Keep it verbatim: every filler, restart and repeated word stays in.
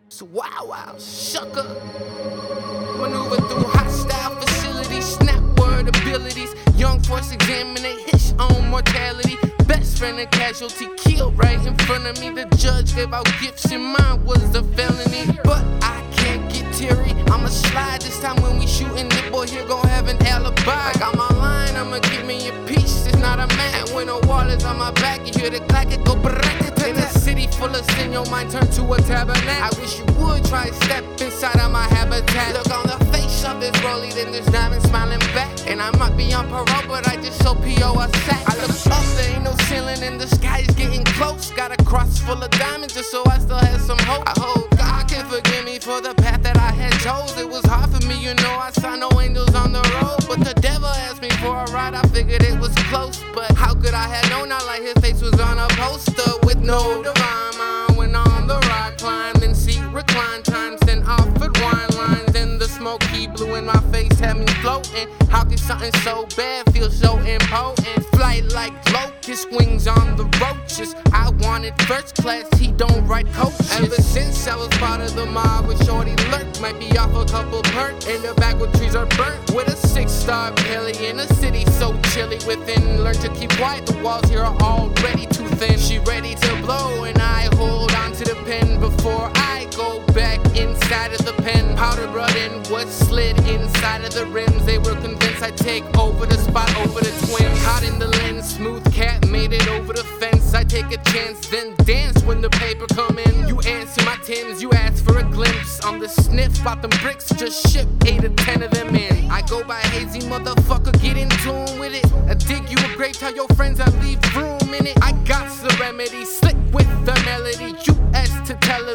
So wow wow, sucker. Maneuver through hostile facilities, snap word abilities. Young force examinate his own mortality. Best friend and casualty killed right in front of me. The judge gave out gifts and mine was a felony. But I can't get teary, I'ma slide this time when we shootin'. The boy here gon' have an alibi. I got my line, I'ma give me a piece, it's not a man. And when the wall is on my back, you hear the clack, it go brrrr. In a city full of sin, your mind turn to a tabernacle. I wish you would try step inside of my habitat. Look on the face of this rollie, then this diamond smiling back. And I might be on parole, but I just so P O a sack. I look up, there ain't no ceiling and the sky is getting close. Got a cross full of diamonds just so I still have some hope. I hope God can forgive me for the path that I had chose. It was hard for me, you know, I saw no angels on the road. But the devil asked me for a ride, I figured it was close. But how could I have known? Not like his face was on a poster with no divine mind. Went on the rock climb, then seat recline times, then offered wine lines. Then the smoke he blew in my face had me floating. How could something so bad feel so impotent? Flight like locust wings on the roaches. I wanted first class, he don't write coaches. Ever since I was part of the mob with shorty lurk, might be off a couple perks. In the back where trees are burnt, with a six-star belly in a city so chilly within. Learn to keep quiet, the walls here are already too thin. She ready to blow and I hold on to the pen before I go back inside of the pen. Powder brought in what slid inside of the rims. They were convinced I'd take over the spot, over the twins. Hot in the lens, smooth cat made it over the fence. I take a chance, then dance when the paper come in. You answer my tens, you ask for a glimpse. On the sniff, bought them bricks, just ship eight or ten of them in. I go by hazy, motherfucker, get in tune with it. I dig you a grave, tell your friends I leave room in it. I got the remedy, slick with the melody. You asked to tell